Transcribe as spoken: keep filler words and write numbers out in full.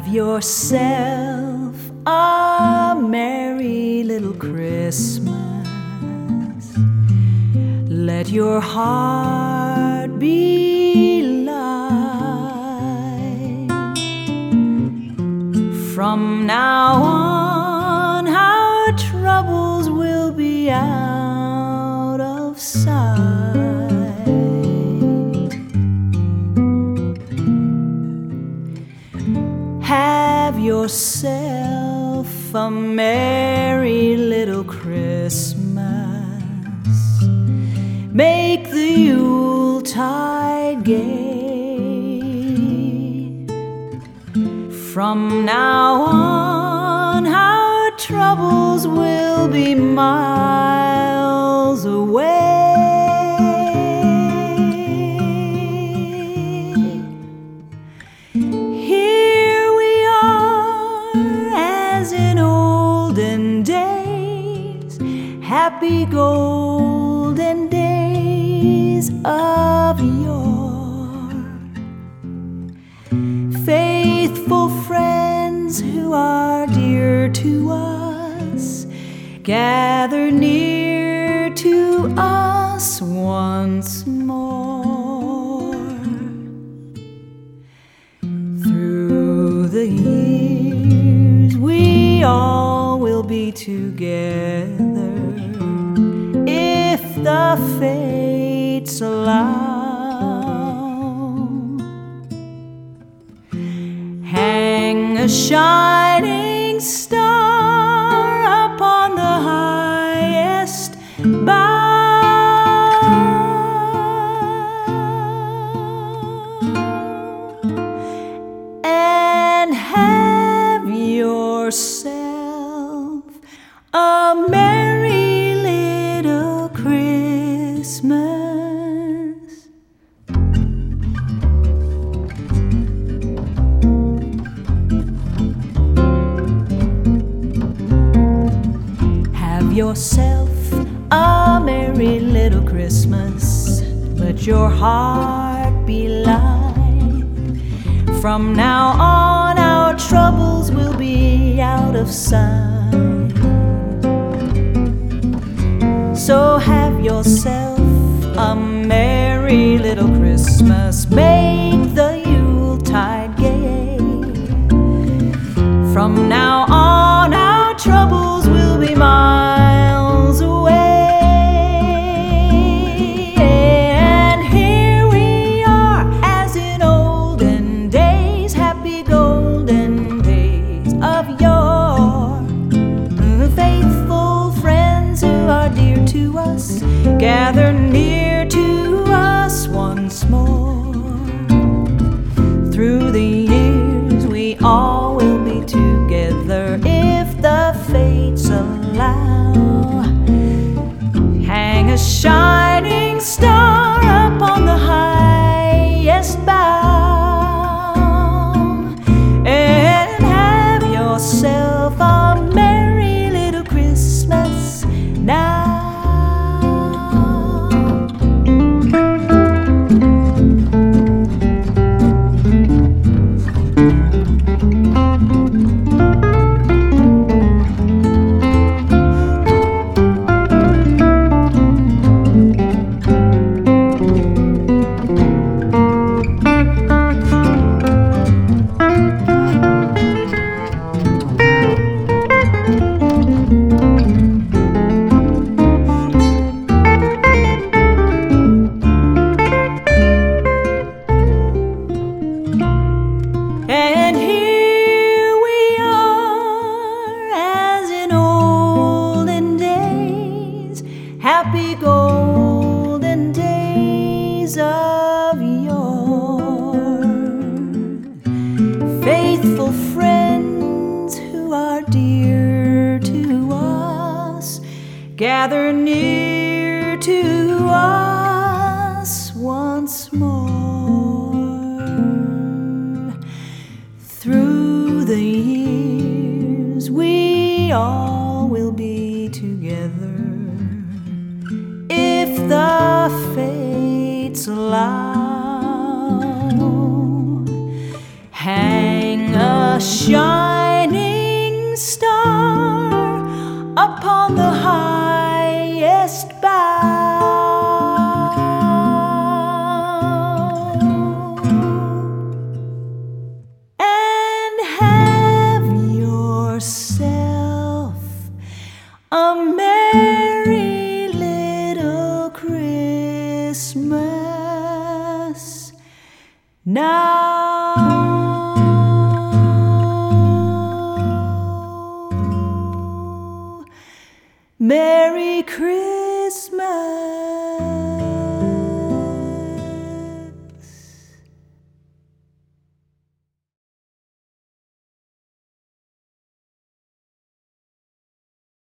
yourself a merry little Christmas. Let your heart be light. From now on, our troubles will be out of sight. Have yourself a merry little Christmas. Make the Yuletide gay. From now on, our troubles will be miles away. Happy golden days of yore. Faithful friends who are dear to us, gather near to us once more. Through the years we all will be together, if the fates allow. Hang a shining star upon the highest bough, and have yourself a merry little Christmas. Have yourself a merry little Christmas. Let your heart be light. From now on, our troubles will be out of sight. So have yourself a merry little Christmas. Make the Yuletide gay. From now on, our troubles will be miles away. And here we are, as in olden days, happy golden days of yore. Faithful friends who are dear to us, gather near to us once more. Through the years we all will be together, if the fates allow. Hang a shining star upon the highest bough, and have yourself a merry little Christmas now. And here we are, as in olden days, happy golden days of yore. Faithful friends who are dear to us, gather near to us once more. Through the years we all will be together, if the fates allow. Hang a shining star upon the highest bough. And